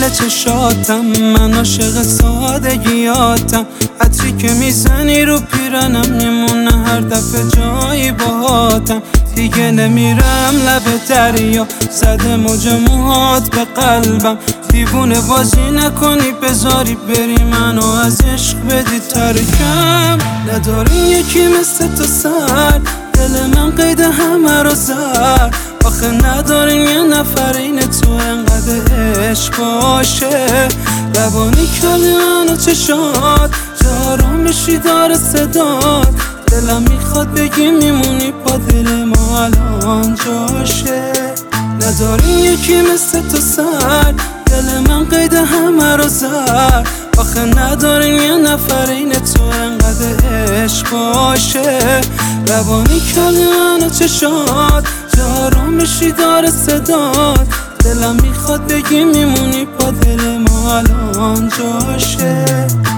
دل چشاتم، من عاشق سادگیاتم. عطری که میزنی رو پیرنم میمونه هر دفعه جایی باهاتم. دیگه نمیرم لب دریا، زده موج موهات به قلبم. دیوونه بازی نکنی بذاری بری منو از عشق بدی ترکم. نداری یکی مثل تو سر، دل من قید همه رو زد. آخه نداریم یه نفر این تو انقدر عشق باشه. روانی کردی منو چشات، جا آرامشی داره صدات. دلم میخواد بگی میمونی با دل ما الان جاشه. نداریم یکی مثل تو سر، دل من قید همه رو زد. آخه نداریم یه نفر این تو انقدر عشق باشه. روانی کردی منو چشات، جا آرامشی داره صدات. دلم میخواد بگی میمونی با دل ما الان جاشه.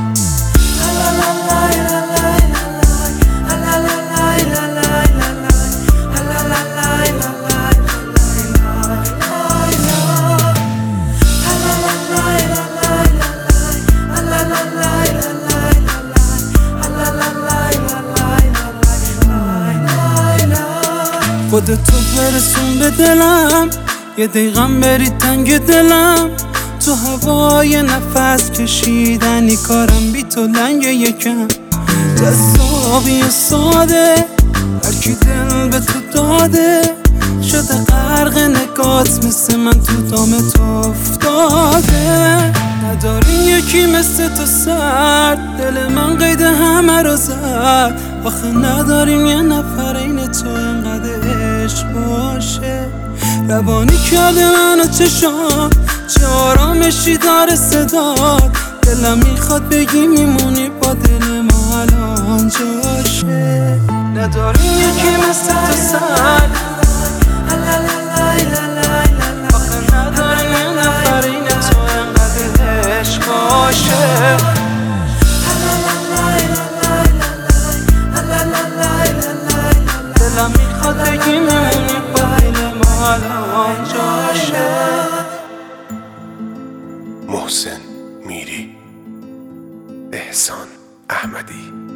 خودتو برسون به دلم، یه دقیقم بری تنگ دلم. تو هوای نفس کشیدنی کارم بی تو لنگ یکم. جذابی و ساده، هرکی دل به تو داده. شده غرق نگات مثل من تو دام تو افتاده. نداریم یکی مثل تو سر، دل من قید همه رو زد. آخه نداریم یه نفر این تو انقدر عشق باشه. روانی کرده منو چشام، چه آرامشی داره صدات. دلم میخواد بگی میمونی با دل ما الان جاشه. نداریم یکی مثل تو سر، آخه نداریم یه نفر این تو انقدر عشق باشه. دلم میخواد بگی میمونی با دل ما الان جاشه. محسن میری، احسان احمدی.